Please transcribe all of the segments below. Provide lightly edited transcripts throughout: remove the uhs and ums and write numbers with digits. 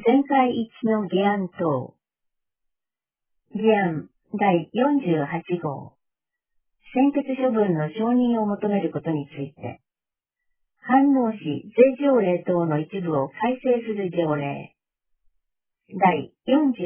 全会一致の議案等。議案第48号。専決処分の承認を求めることについて。飯能市税条例等の一部を改正する条例。第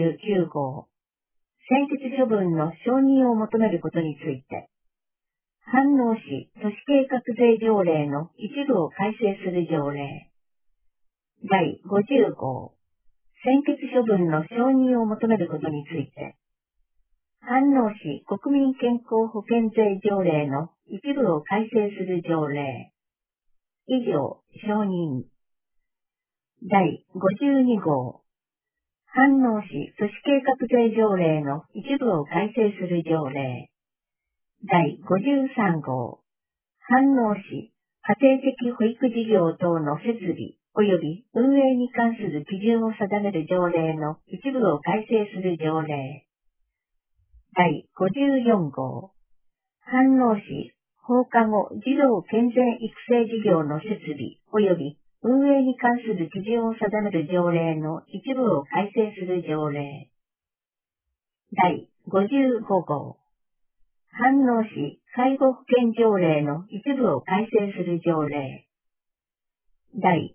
49号。専決処分の承認を求めることについて。飯能市都市計画税条例の一部を改正する条例。第50号。専決処分の承認を求めることについて。飯能市国民健康保険税条例の一部を改正する条例。以上、承認。第52号。飯能市都市計画税条例の一部を改正する条例。第53号。飯能市家庭的保育事業等の設備及び運営に関する基準を定める条例の一部を改正する条例。第54号。飯能市放課後児童健全育成事業の設備及び運営に関する基準を定める条例の一部を改正する条例。第55号。飯能市介護保険条例の一部を改正する条例。第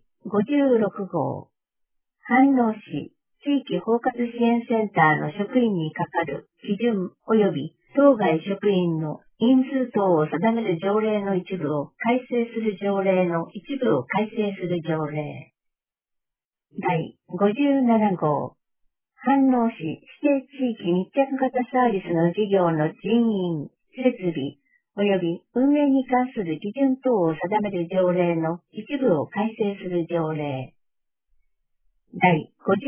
56号。飯能市地域包括支援センターの職員にかかる基準及び当該職員の因数等を定める条例の一部を改正する条例の一部を改正する条例。第57号。飯能市指定地域密着型サービスの事業の人員、設備、及び運営に関する基準等を定める条例の一部を改正する条例。第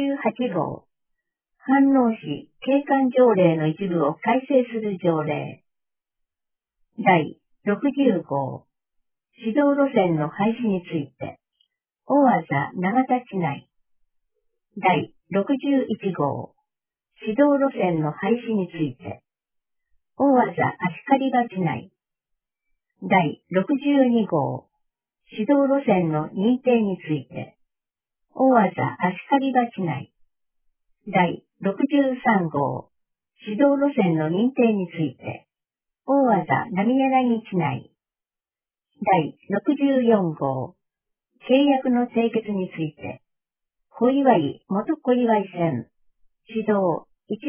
58号。飯能市景観条例の一部を改正する条例。第60号。指導路線の廃止について。大字長田地内。第61号。指導路線の廃止について。大字足刈場地内。第62号。指導路線の認定について。大字足刈場地内。第63号。指導路線の認定について。大字浪柳地内。第64号。契約の締結について。小岩井元小岩井線。市道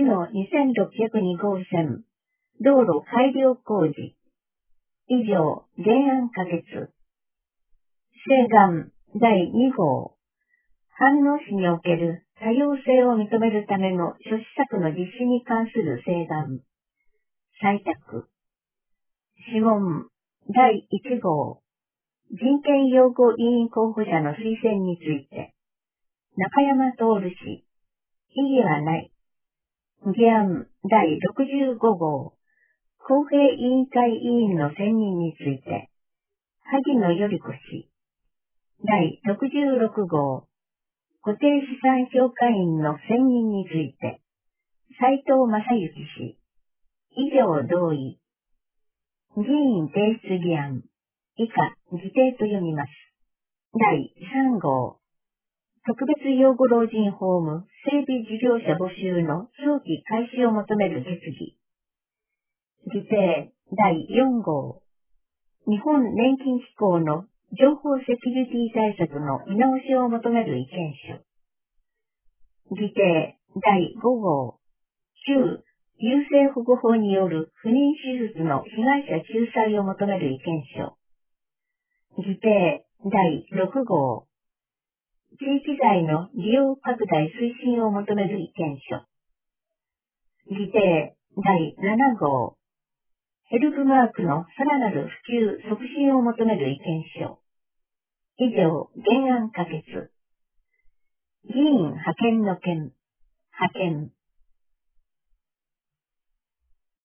1-2602号線。道路改良工事。以上、原案可決。請願第2号。飯能市における多様性を認めるための諸施策の実施に関する請願。採択。諮問第1号。人権擁護委員候補者の推薦について。中山徹氏。異議はない。議案第65号。公平委員会委員の選任について。萩野頼子氏。第66号。固定資産評価員の選任について。斉藤正幸氏。以上同意。議員提出議案。以下、議定と読みます。第3号。特別養護老人ホーム整備事業者募集の早期開始を求める決議。議定第4号。日本年金機構の情報セキュリティ対策の見直しを求める意見書。議定第5号。旧優生保護法による不妊手術の被害者救済を求める意見書。議定第6号。地域財の利用拡大推進を求める意見書。議定第7号。ヘルプマークのさらなる普及促進を求める意見書。以上、原案可決。議員派遣の件。派遣。